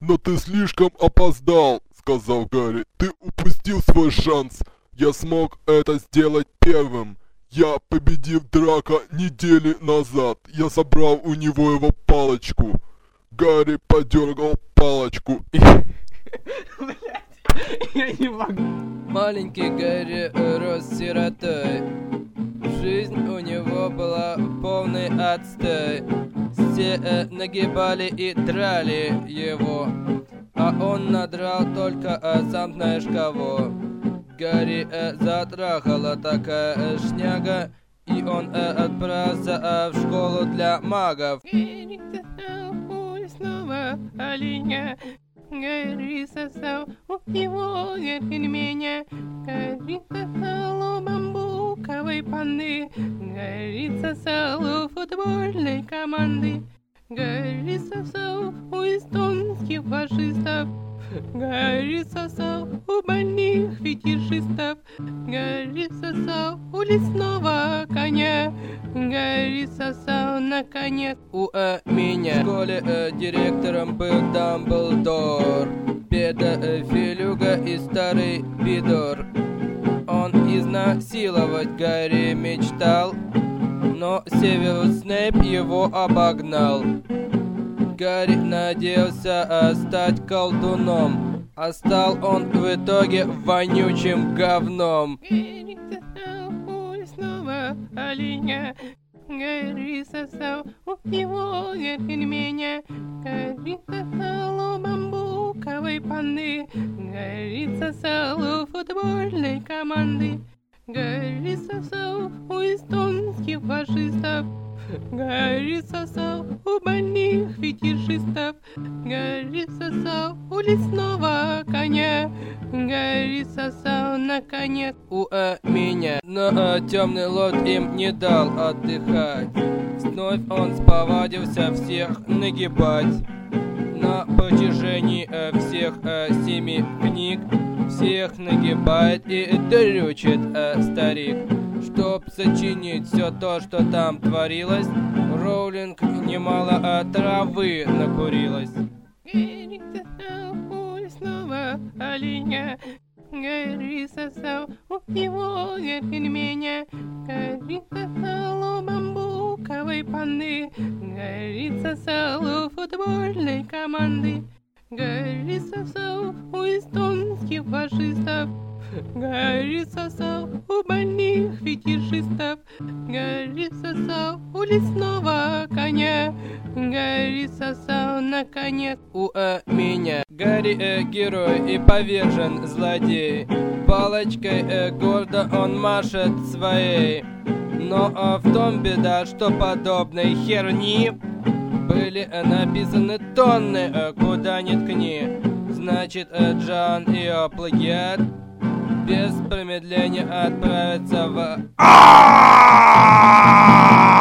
«Но ты слишком опоздал», — сказал Гарри. «Ты упустил свой шанс. Я смог это сделать первым. Я победил Драко недели назад. Я забрал у него его палочку». Гарри подергал палочку и... Я не могу. Маленький Гарри рос сиротой. Жизнь у него была полный отстой. Все нагибали и драли его, а он надрал только сам знаешь кого. Гарри затрахала такая шняга, и он отправился в школу для магов. Гарри сосал снова оленя. Гарри сосал у него пельменя. Гарри сосал у бамбуковой панды. Гарри сосал у футбольной команды. Гарри сосал у эстонских фашистов. Гарри сосал у больных фетишистов. Гарри сосал у лесного коня. Гарри сосал наконец у меня. В школе директором был Дамблдор, педофилюга и старый пидор. Он изнасиловать Гарри мечтал, но Северус Снейп его обогнал. Гарри надеялся стать колдуном, а стал он в итоге вонючим говном. Гарри сосал у лесного оленя. Гарри сосал у него пельменя. Гарри сосал у бамбуковой панды. Гарри сосал у футбольной команды. Гарри сосал у эстонских фашистов. Гарри сосал у больных фетишистов. Гарри сосал у лесного коня. Гарри сосал наконец у меня. Но темный лорд им не дал отдыхать. Вновь он сповадился всех нагибать. На протяжении всех 7 книг всех нагибает и дрючит старик. Чтоб сочинить все то, что там творилось, Роулинг немало травы накурилась. Гарри сосал у лесного оленя. Гарри сосал у него пельменя. Гарри сосал у бамбуковой панды. Гарри сосал у футбольной команды. Гарри сосал у эстонских фашистов. Гарри сосал у больных фетишистов. Гарри сосал у лесного коня. Гарри сосал наконец у меня. Гарри герой и повержен злодей. Палочкой гордо он машет своей. Но в том беда, что подобной херни были написаны тонны, куда ни ткни. Значит, Джоан ее плагиат без промедления отправится в...